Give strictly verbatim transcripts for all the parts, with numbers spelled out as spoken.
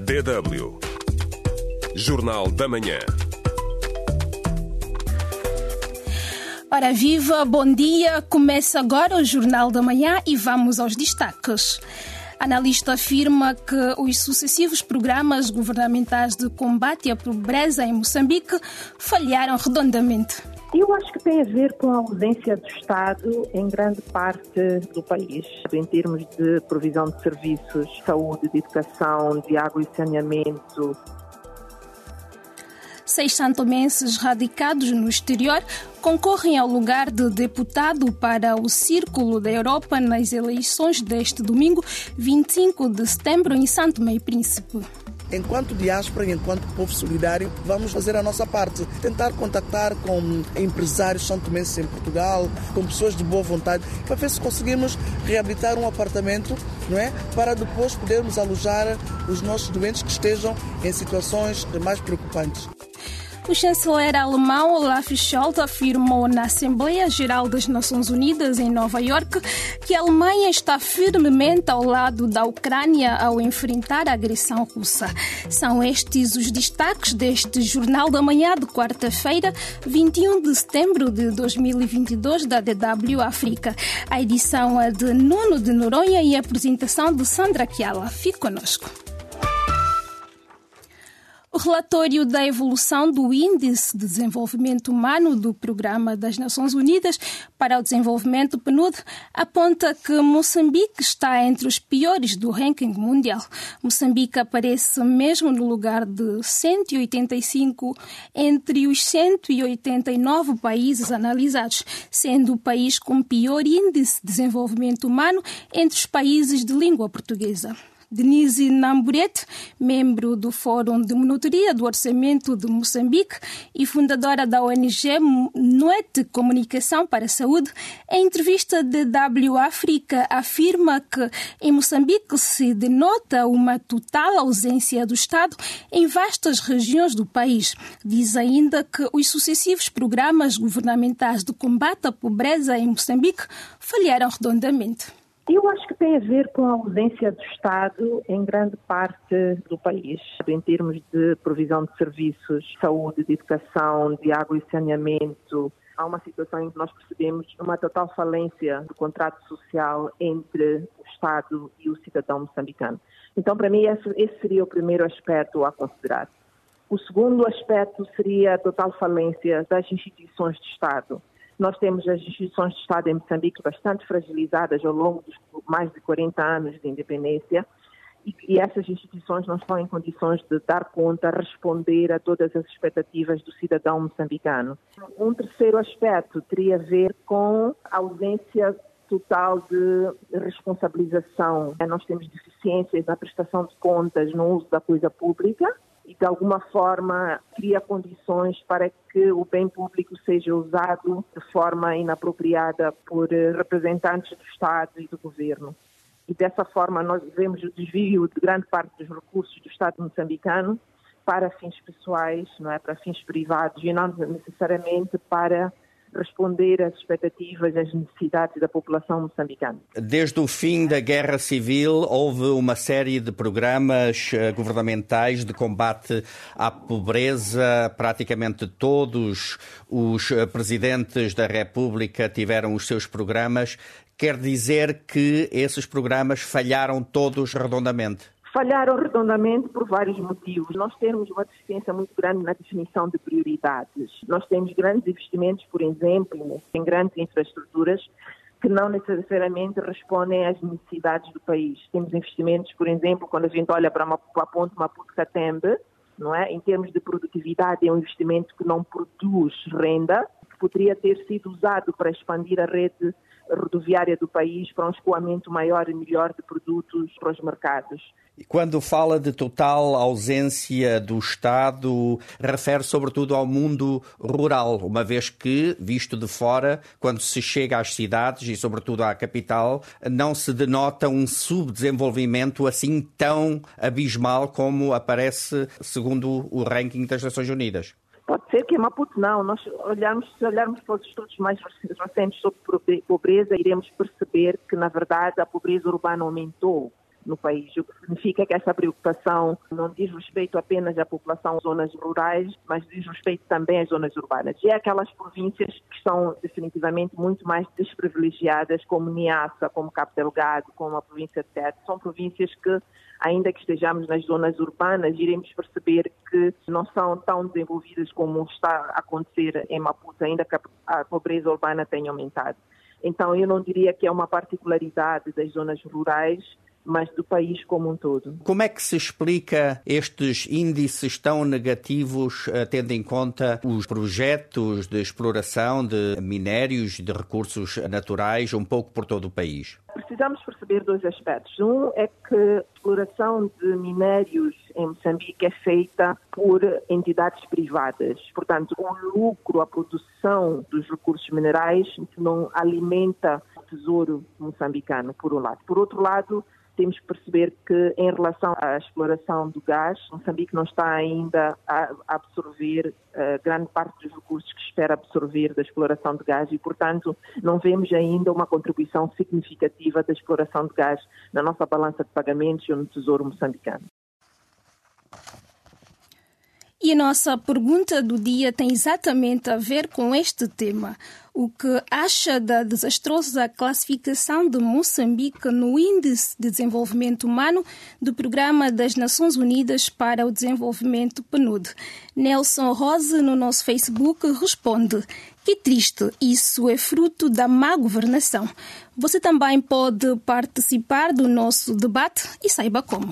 D W. Jornal da Manhã. Ora viva, bom dia. Começa agora o Jornal da Manhã e vamos aos destaques. A analista afirma que os sucessivos programas governamentais de combate à pobreza em Moçambique falharam redondamente. Eu acho que tem a ver com a ausência do Estado em grande parte do país, em termos de provisão de serviços, de saúde, de educação, de água e saneamento. Seis santomenses radicados no exterior concorrem ao lugar de deputado para o Círculo da Europa nas eleições deste domingo, vinte e cinco de setembro, em São Tomé e Príncipe. Enquanto diáspora e enquanto povo solidário, vamos fazer a nossa parte. Tentar contactar com empresários santomenses em Portugal, com pessoas de boa vontade, para ver se conseguimos reabilitar um apartamento, não é? Para depois podermos alojar os nossos doentes que estejam em situações mais preocupantes. O chanceler alemão Olaf Scholz afirmou na Assembleia Geral das Nações Unidas em Nova Iorque que a Alemanha está firmemente ao lado da Ucrânia ao enfrentar a agressão russa. São estes os destaques deste Jornal da Manhã de quarta-feira, vinte e um de setembro de dois mil e vinte e dois, da D W África. A edição é de Nuno de Noronha e a apresentação de Sandra Chiala. Fique connosco. O relatório da evolução do Índice de Desenvolvimento Humano do Programa das Nações Unidas para o Desenvolvimento, P N U D, aponta que Moçambique está entre os piores do ranking mundial. Moçambique aparece mesmo no lugar de cento e oitenta e cinco entre os cento e oitenta e nove países analisados, sendo o país com pior índice de desenvolvimento humano entre os países de língua portuguesa. Denise Namburete, membro do Fórum de Monitoria do Orçamento de Moçambique e fundadora da O N G Noete Comunicação para a Saúde, em entrevista de W África, afirma que em Moçambique se denota uma total ausência do Estado em vastas regiões do país. Diz ainda que os sucessivos programas governamentais de combate à pobreza em Moçambique falharam redondamente. Eu acho que tem a ver com a ausência do Estado em grande parte do país, em termos de provisão de serviços, de saúde, de educação, de água e saneamento. Há uma situação em que nós percebemos uma total falência do contrato social entre o Estado e o cidadão moçambicano. Então, para mim, esse, esse seria o primeiro aspecto a considerar. O segundo aspecto seria a total falência das instituições de Estado. Nós temos as instituições de Estado em Moçambique bastante fragilizadas ao longo dos mais de quarenta anos de independência e, e essas instituições não estão em condições de dar conta, responder a todas as expectativas do cidadão moçambicano. Um terceiro aspecto teria a ver com a ausência total de responsabilização. Nós temos deficiências na prestação de contas no uso da coisa pública e, de alguma forma, cria condições para que o bem público seja usado de forma inapropriada por representantes do Estado e do Governo. E, dessa forma, nós vemos o desvio de grande parte dos recursos do Estado moçambicano para fins pessoais, não é, para fins privados, e não necessariamente para responder às expectativas e às necessidades da população moçambicana. Desde o fim da Guerra Civil, houve uma série de programas governamentais de combate à pobreza. Praticamente todos os presidentes da República tiveram os seus programas. Quer dizer que esses programas falharam todos redondamente? Falharam redondamente por vários motivos. Nós temos uma deficiência muito grande na definição de prioridades. Nós temos grandes investimentos, por exemplo, em grandes infraestruturas que não necessariamente respondem às necessidades do país. Temos investimentos, por exemplo, quando a gente olha para, uma, para a ponte Maputo-Catembe, não é? Em termos de produtividade, é um investimento que não produz renda, que poderia ter sido usado para expandir a rede rodoviária do país para um escoamento maior e melhor de produtos para os mercados. E quando fala de total ausência do Estado, refere sobretudo ao mundo rural, uma vez que, visto de fora, quando se chega às cidades e sobretudo à capital, não se denota um subdesenvolvimento assim tão abismal como aparece segundo o ranking das Nações Unidas. Pode ser que em Maputo não. Nós olharmos, se olharmos para os estudos mais recentes sobre pobreza, iremos perceber que, na verdade, a pobreza urbana aumentou. no país, o que significa que essa preocupação não diz respeito apenas à população das zonas rurais, mas diz respeito também às zonas urbanas. E é aquelas províncias que são definitivamente muito mais desprivilegiadas, como Niassa, como Cabo Delgado, como a província de Tete, são províncias que, ainda que estejamos nas zonas urbanas, iremos perceber que não são tão desenvolvidas como está a acontecer em Maputo, ainda que a pobreza urbana tenha aumentado. Então, eu não diria que é uma particularidade das zonas rurais, mas do país como um todo. Como é que se explica estes índices tão negativos, tendo em conta os projetos de exploração de minérios e de recursos naturais um pouco por todo o país? Precisamos perceber dois aspectos. Um é que a exploração de minérios em Moçambique é feita por entidades privadas. Portanto, o lucro, a produção dos recursos minerais não alimenta o tesouro moçambicano, por um lado. Por outro lado, temos que perceber que, em relação à exploração do gás, Moçambique não está ainda a absorver uh, grande parte dos recursos que espera absorver da exploração de gás e, portanto, não vemos ainda uma contribuição significativa da exploração de gás na nossa balança de pagamentos ou no Tesouro moçambicano. E a nossa pergunta do dia tem exatamente a ver com este tema. O que acha da desastrosa classificação de Moçambique no Índice de Desenvolvimento Humano do Programa das Nações Unidas para o Desenvolvimento P N U D? Nelson Rose, no nosso Facebook, responde: que triste, isso é fruto da má governação. Você também pode participar do nosso debate e saiba como.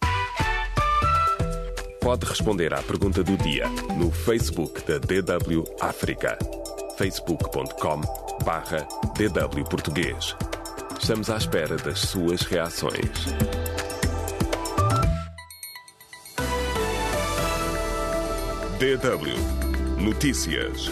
Pode responder à pergunta do dia no Facebook da D W África. facebook ponto com barra D W Português. Estamos à espera das suas reações. D W Notícias.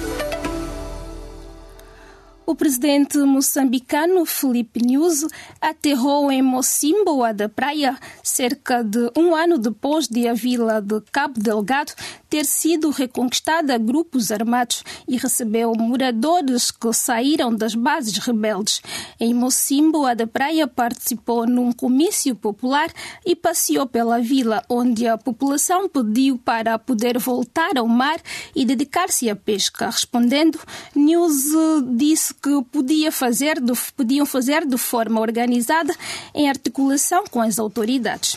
O presidente moçambicano Filipe Nyusi aterrou em Mocímboa da Praia cerca de um ano depois de a vila de Cabo Delgado ter sido reconquistada a grupos armados e recebeu moradores que saíram das bases rebeldes. Em Mocímboa da Praia participou num comício popular e passeou pela vila, onde a população pediu para poder voltar ao mar e dedicar-se à pesca. Respondendo, Nyusi disse que podia fazer de, podiam fazer de forma organizada em articulação com as autoridades.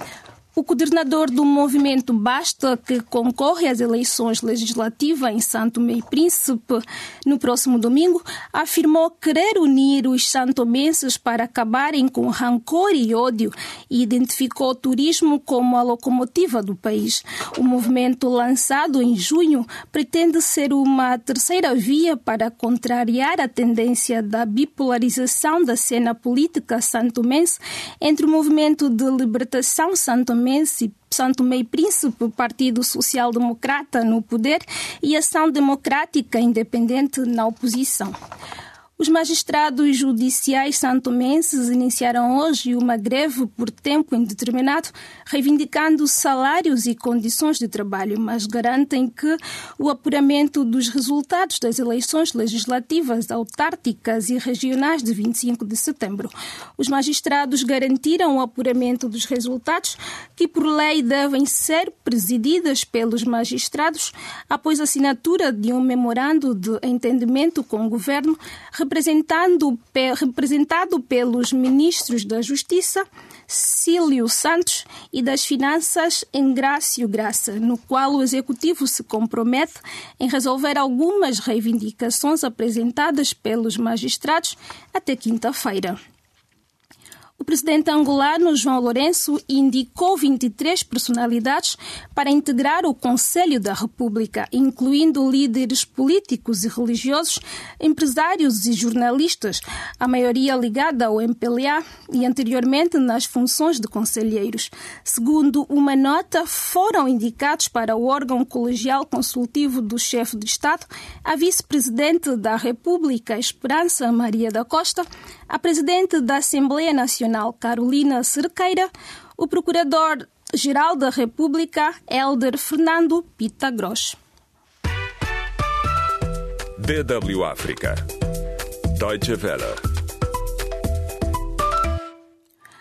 O coordenador do movimento Basta, que concorre às eleições legislativas em São Tomé e Príncipe no próximo domingo, afirmou querer unir os santomenses para acabarem com rancor e ódio e identificou o turismo como a locomotiva do país. O movimento, lançado em junho, pretende ser uma terceira via para contrariar a tendência da bipolarização da cena política santomense entre o movimento de libertação santomense São Tomé e Príncipe, Partido Social Democrata no poder e Ação Democrática Independente na oposição. Os magistrados judiciais santomenses iniciaram hoje uma greve por tempo indeterminado, reivindicando salários e condições de trabalho, mas garantem que o apuramento dos resultados das eleições legislativas, autárquicas e regionais de vinte e cinco de setembro. Os magistrados garantiram o apuramento dos resultados, que por lei devem ser presididas pelos magistrados após a assinatura de um memorando de entendimento com o governo, Representando, representado pelos ministros da Justiça, Cílio Santos, e das Finanças, Engrácio Graça, no qual o Executivo se compromete em resolver algumas reivindicações apresentadas pelos magistrados até quinta-feira. O presidente angolano João Lourenço indicou vinte e três personalidades para integrar o Conselho da República, incluindo líderes políticos e religiosos, empresários e jornalistas, a maioria ligada ao M P L A e anteriormente nas funções de conselheiros. Segundo uma nota, foram indicados para o órgão colegial consultivo do chefe de Estado a vice-presidente da República, Esperança Maria da Costa, a presidente da Assembleia Nacional, Carolina Cerqueira, o procurador-geral da República, Hélder Fernando Pitagros. D W África. Deutsche Welle.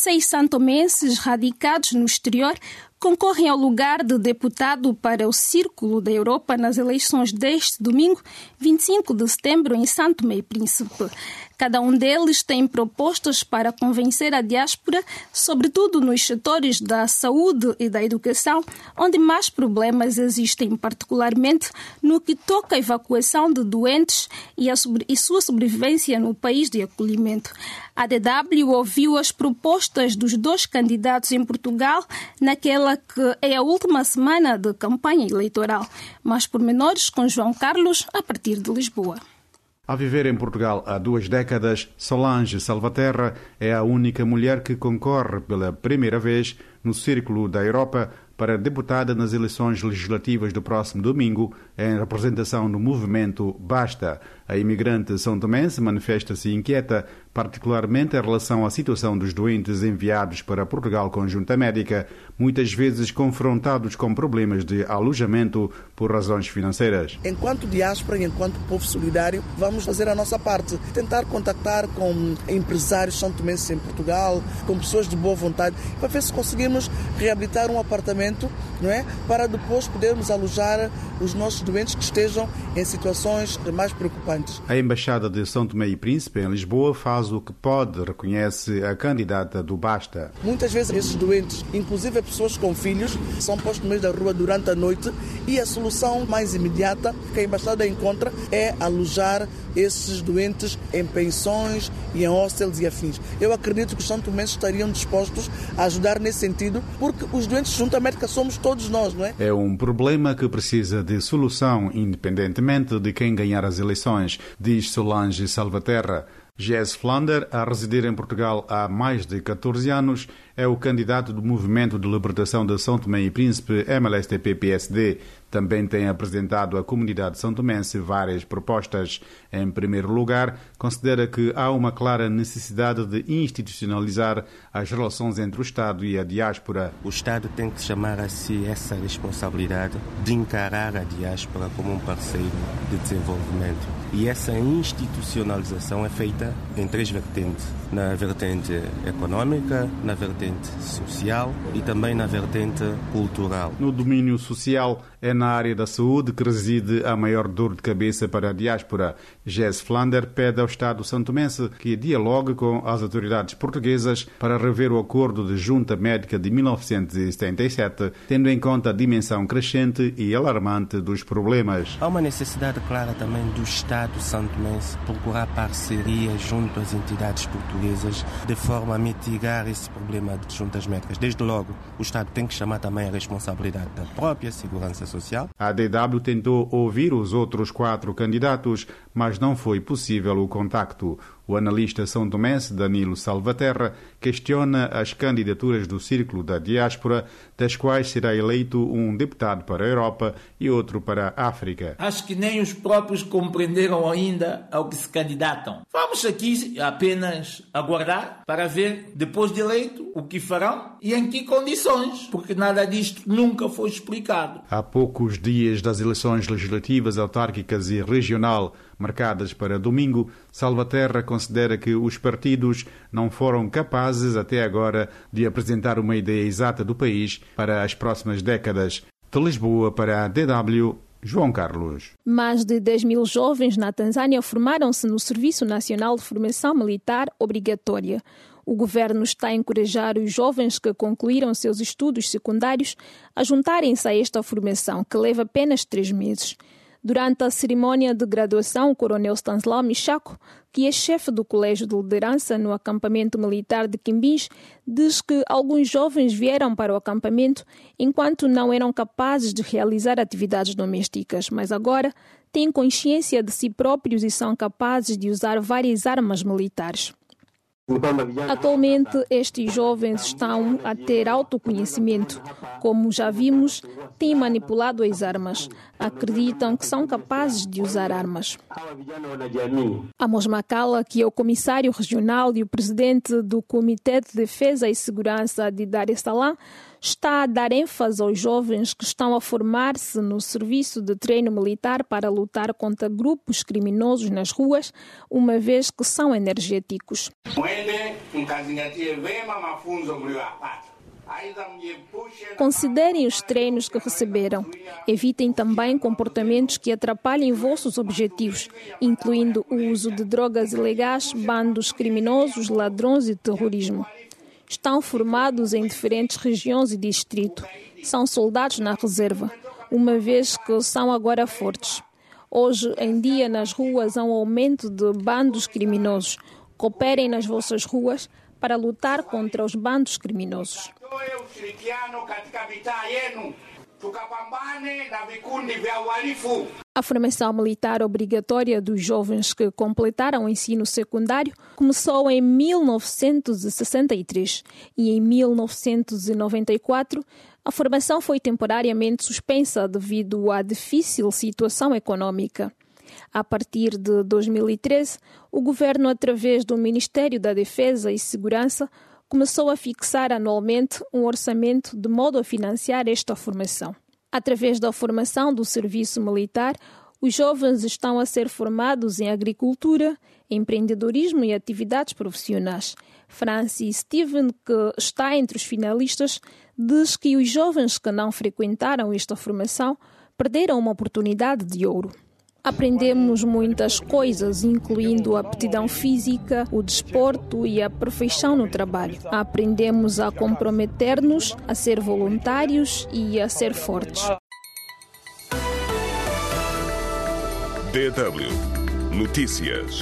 Seis santomenses radicados no exterior concorrem ao lugar de deputado para o Círculo da Europa nas eleições deste domingo, vinte e cinco de setembro, em São Tomé e Príncipe. Cada um deles tem propostas para convencer a diáspora, sobretudo nos setores da saúde e da educação, onde mais problemas existem, particularmente no que toca à evacuação de doentes e, a sobre, e sua sobrevivência no país de acolhimento. A D W ouviu as propostas dos dois candidatos em Portugal naquela que é a última semana de campanha eleitoral. Mais pormenores com João Carlos, a partir de Lisboa. A viver em Portugal há duas décadas, Solange Salvaterra é a única mulher que concorre pela primeira vez no Círculo da Europa para deputada nas eleições legislativas do próximo domingo, em representação do movimento Basta. A imigrante são-tomense manifesta-se inquieta, particularmente em relação à situação dos doentes enviados para Portugal com junta médica, muitas vezes confrontados com problemas de alojamento por razões financeiras. Enquanto diáspora e enquanto povo solidário, vamos fazer a nossa parte, tentar contactar com empresários são-tomenses em Portugal, com pessoas de boa vontade, para ver se conseguimos reabilitar um apartamento, não é? Para depois podermos alojar os nossos doentes que estejam em situações mais preocupantes. A Embaixada de São Tomé e Príncipe, em Lisboa, faz o que pode, reconhece a candidata do Basta. Muitas vezes esses doentes, inclusive pessoas com filhos, são postos no meio da rua durante a noite e a solução mais imediata que a Embaixada encontra é alojar esses doentes em pensões e em hostels e afins. Eu acredito que os são-tomenses estariam dispostos a ajudar nesse sentido, porque os doentes de junta médica somos todos nós, não é? É um problema que precisa de solução, independentemente de quem ganhar as eleições, diz Solange Salvaterra. Jess Flander, a residir em Portugal há mais de catorze anos, é o candidato do Movimento de Libertação de São Tomé e Príncipe, M L S T P P S D. Também tem apresentado à comunidade são-tomense várias propostas. Em primeiro lugar, considera que há uma clara necessidade de institucionalizar as relações entre o Estado e a diáspora. O Estado tem que chamar a si essa responsabilidade de encarar a diáspora como um parceiro de desenvolvimento. E essa institucionalização é feita em três vertentes. Na vertente econômica, na vertente social e também na vertente cultural. No domínio social, é na área da saúde que reside a maior dor de cabeça para a diáspora. Jess Flander pede ao Estado santomense que dialogue com as autoridades portuguesas para rever o acordo de junta médica de mil novecentos e setenta e sete, tendo em conta a dimensão crescente e alarmante dos problemas. Há uma necessidade clara também do Estado santomense procurar parceria junto às entidades portuguesas de forma a mitigar esse problema de juntas médicas. Desde logo, o Estado tem que chamar também a responsabilidade da própria segurança social. A D W tentou ouvir os outros quatro candidatos, mas não foi possível o contacto. O analista são-tomense Danilo Salvaterra questiona as candidaturas do Círculo da Diáspora, das quais será eleito um deputado para a Europa e outro para a África. Acho que nem os próprios compreenderam ainda ao que se candidatam. Vamos aqui apenas aguardar para ver, depois de eleito, o que farão e em que condições, porque nada disto nunca foi explicado. Há poucos dias das eleições legislativas, autárquicas e regional marcadas para domingo, Salvaterra considera que os partidos não foram capazes até agora de apresentar uma ideia exata do país para as próximas décadas. De Lisboa para a D W, João Carlos. Mais de dez mil jovens na Tanzânia formaram-se no Serviço Nacional de Formação Militar Obrigatória. O governo está a encorajar os jovens que concluíram seus estudos secundários a juntarem-se a esta formação, que leva apenas três meses. Durante a cerimónia de graduação, o coronel Stanislau Michaco, que é chefe do Colégio de Liderança no acampamento militar de Quimbis, diz que alguns jovens vieram para o acampamento enquanto não eram capazes de realizar atividades domésticas, mas agora têm consciência de si próprios e são capazes de usar várias armas militares. Atualmente, estes jovens estão a ter autoconhecimento. Como já vimos, têm manipulado as armas. Acreditam que são capazes de usar armas. Amos Makala, que é o comissário regional e o presidente do Comitê de Defesa e Segurança de Dar es Salaam, está a dar ênfase aos jovens que estão a formar-se no serviço de treino militar para lutar contra grupos criminosos nas ruas, uma vez que são energéticos. Considerem os treinos que receberam. Evitem também comportamentos que atrapalhem vossos objetivos, incluindo o uso de drogas ilegais, bandos criminosos, ladrões e terrorismo. Estão formados em diferentes regiões e distritos. São soldados na reserva, uma vez que são agora fortes. Hoje em dia, nas ruas, há um aumento de bandos criminosos. Cooperem nas vossas ruas para lutar contra os bandos criminosos. A formação militar obrigatória dos jovens que completaram o ensino secundário começou em mil novecentos e sessenta e três e em mil novecentos e noventa e quatro a formação foi temporariamente suspensa devido à difícil situação econômica. A partir de dois mil e treze, o governo, através do Ministério da Defesa e Segurança, começou a fixar anualmente um orçamento de modo a financiar esta formação. Através da formação do serviço militar, os jovens estão a ser formados em agricultura, empreendedorismo e atividades profissionais. Francis Steven, que está entre os finalistas, diz que os jovens que não frequentaram esta formação perderam uma oportunidade de ouro. Aprendemos muitas coisas, incluindo a aptidão física, o desporto e a perfeição no trabalho. Aprendemos a comprometer-nos, a ser voluntários e a ser fortes. D W Notícias.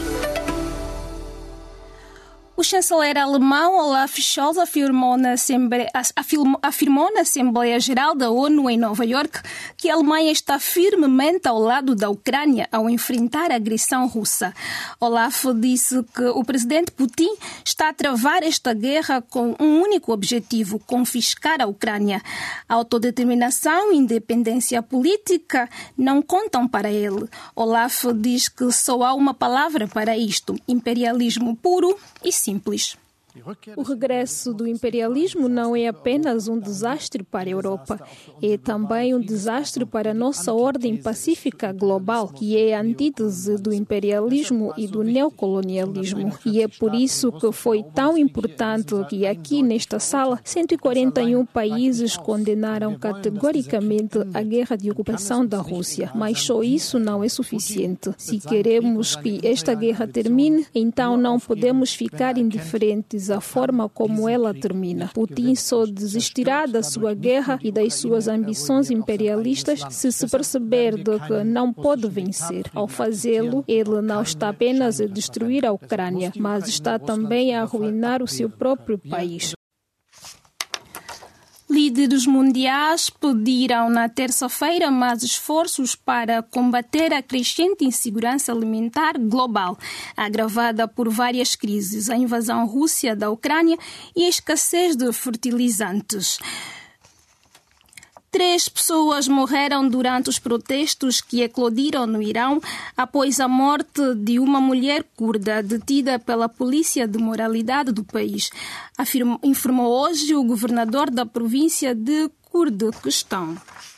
O chanceler alemão Olaf Scholz afirmou na, Assembleia, afirmou na Assembleia Geral da ONU em Nova Iorque que a Alemanha está firmemente ao lado da Ucrânia ao enfrentar a agressão russa. Olaf disse que o presidente Putin está a travar esta guerra com um único objetivo: confiscar a Ucrânia. A autodeterminação e independência política não contam para ele. Olaf diz que só há uma palavra para isto: imperialismo puro e simples. O regresso do imperialismo não é apenas um desastre para a Europa, é também um desastre para a nossa ordem pacífica global, que é a antítese do imperialismo e do neocolonialismo. E é por isso que foi tão importante que aqui nesta sala cento e quarenta e um países condenaram categoricamente a guerra de ocupação da Rússia. Mas só isso não é suficiente. Se queremos que esta guerra termine, então não podemos ficar indiferentes à forma como ela termina. Putin só desistirá da sua guerra e das suas ambições imperialistas se se perceber de que não pode vencer. Ao fazê-lo, ele não está apenas a destruir a Ucrânia, mas está também a arruinar o seu próprio país. Líderes mundiais pediram na terça-feira mais esforços para combater a crescente insegurança alimentar global, agravada por várias crises, a invasão russa da Ucrânia e a escassez de fertilizantes. Três pessoas morreram durante os protestos que eclodiram no Irão após a morte de uma mulher curda detida pela polícia de moralidade do país, afirmou, informou hoje o governador da província de Kurdistão.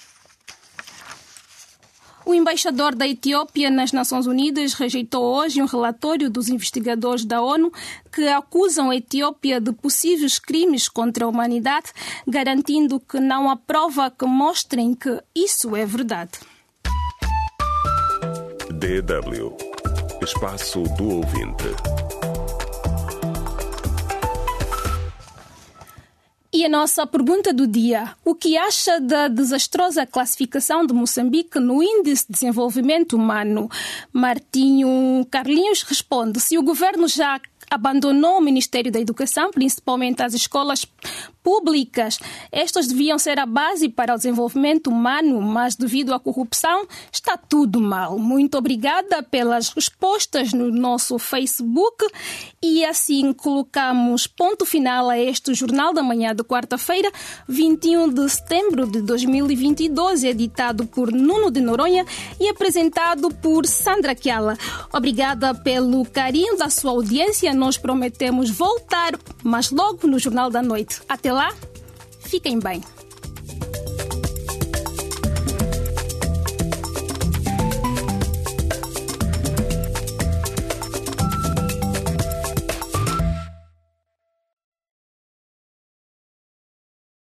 O embaixador da Etiópia nas Nações Unidas rejeitou hoje um relatório dos investigadores da ONU que acusam a Etiópia de possíveis crimes contra a humanidade, garantindo que não há prova que mostrem que isso é verdade. D W Espaço do Ouvinte. E a nossa pergunta do dia: o que acha da desastrosa classificação de Moçambique no Índice de Desenvolvimento Humano? Martinho Carlinhos responde: se o governo já abandonou o Ministério da Educação, principalmente as escolas públicas, estas deviam ser a base para o desenvolvimento humano, mas devido à corrupção está tudo mal. Muito obrigada pelas respostas no nosso Facebook e assim colocamos ponto final a este Jornal da Manhã de quarta-feira, vinte e um de setembro de dois mil e vinte e dois, editado por Nuno de Noronha e apresentado por Sandra Chiala. Obrigada pelo carinho da sua audiência. Nós prometemos voltar, mas logo no Jornal da Noite. Até lá, Fiquem bem.